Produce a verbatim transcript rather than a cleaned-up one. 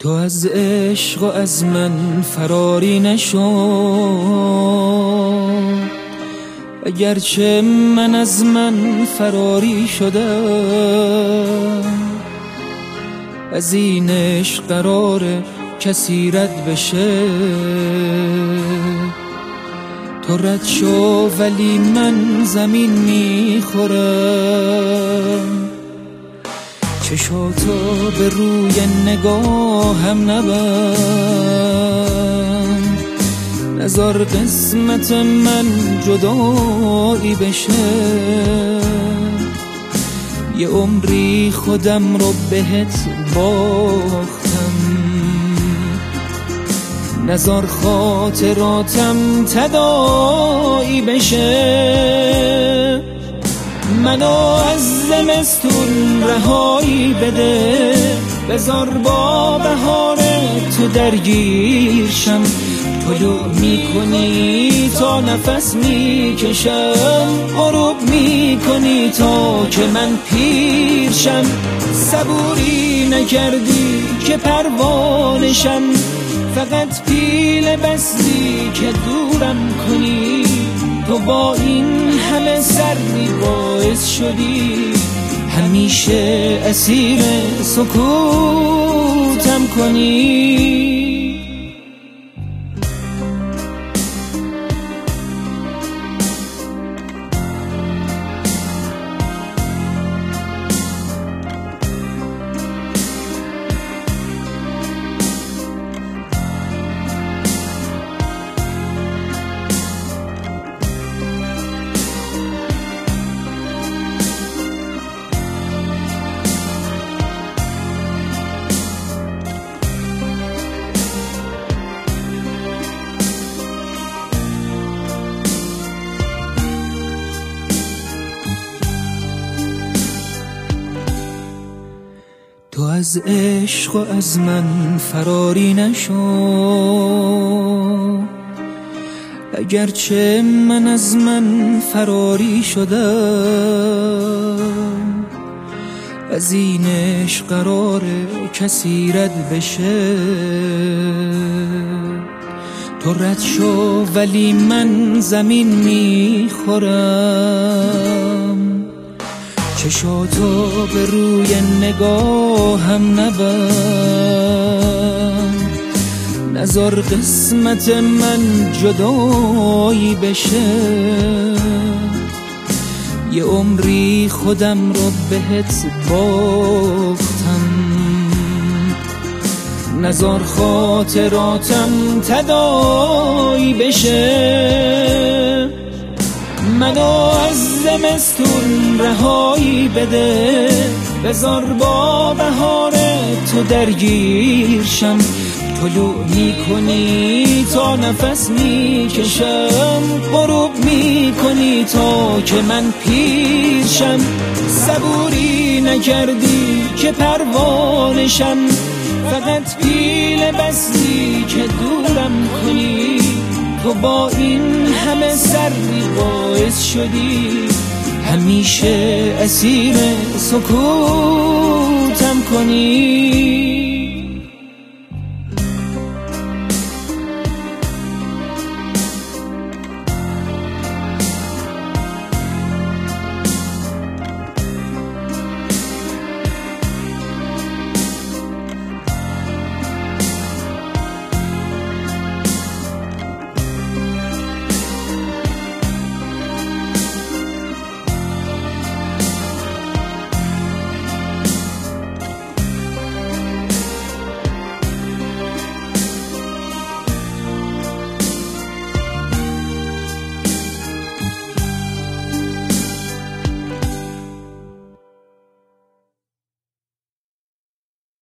تو از عشق و از من فراری نشو، اگرچه من از من فراری شدم. از این عشق قرار کسی رد بشه، تو رد شو ولی من زمین میخورم. چشاتو به روی نگاهم نبند، نذار قسمت من جدایی بشه. یه عمری خودم رو بهت باختم، نذار خاطراتم تداعی بشه. منو از زمستون رهایی بده، بذار با بهار تو درگیر شم. طلوع میکنی تا نفس میکشم، غروب میکنی تا که من پیر شم. صبوری نکردی که پروانشم، فقط پیل بستی که دورم کنی. تو با این همه سردی باعث شدی همیشه اسیر سکوتم کنی. تو از عشق و از من فراری نشو، اگرچه من از من فراری شدم. از این عشق قرار کسی رد بشه، تو رد شو ولی من زمین میخورم. چشاتو به روی نگاهم نبند، نذار قسمت من جدایی بشه. یه عمری خودم رو بهت باختم، نذار خاطراتم تداعی بشه. منو از زمستون رهایی بده، بذار با بهار تو درگیر شم. طلوع میکنی تا نفس میکشم، غروب میکنی تا که من پیر شم. صبوری نکردی که پروانشم، فقط پیل بستی که دورم کنی. تو با این همه سردی باعث شدی همیشه اسیر سکوتم کنی.